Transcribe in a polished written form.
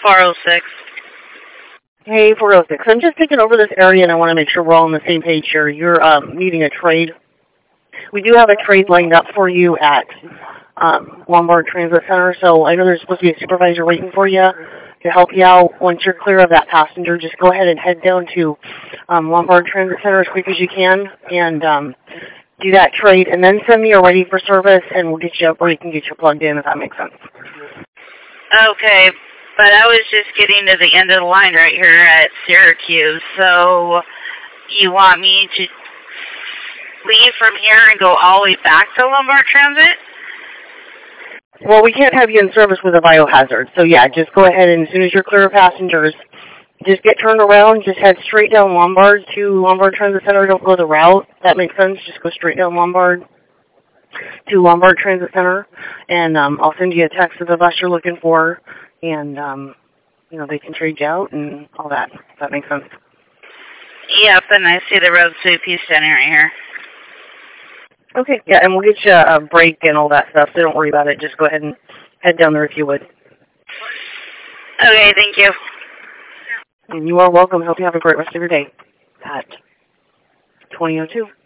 406. Hey, 406. I'm just taking over this area, and I want to make sure we're all on the same page here. You're needing a trade. We do have a trade lined up for you at Lombard Transit Center, so I know there's supposed to be a supervisor waiting for you to help you out. Once you're clear of that passenger, just go ahead and head down to Lombard Transit Center as quick as you can and do that trade, and then send me a ready for service, and we'll get you up where you can get you plugged in, if that makes sense. Okay, but I was just getting to the end of the line right here at Syracuse, so you want me to leave from here and go all the way back to Lombard Transit? Well, we can't have you in service with a biohazard, so yeah, just go ahead, and as soon as you're clear of passengers, just get turned around, just head straight down Lombard to Lombard Transit Center. Don't go the route. That makes sense. Just go straight down Lombard to Lombard Transit Center, and I'll send you a text of the bus you're looking for, and, you know, they can trade you out and all that. If that makes sense. Yep, and I see the road safety standing right here. Okay, yeah, and we'll get you a break and all that stuff, so don't worry about it. Just go ahead and head down there if you would. Okay, thank you. And you are welcome. Hope you have a great rest of your day at 2002.